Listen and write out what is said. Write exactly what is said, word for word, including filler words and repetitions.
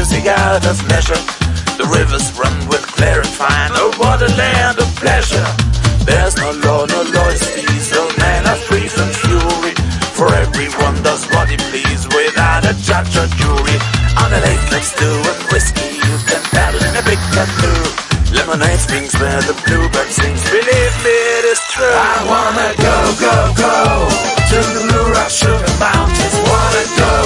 music out of measure. The rivers run with clear and fine. Oh, what a land of pleasure. There's no law, no law is peace. All men are free from fury. For everyone does what he please without a judge or jury. On a lake of stew and whiskey, you can paddle in a big canoe. Lemonade springs where the bluebird sings. Believe me, it is true. I wanna go, go, go.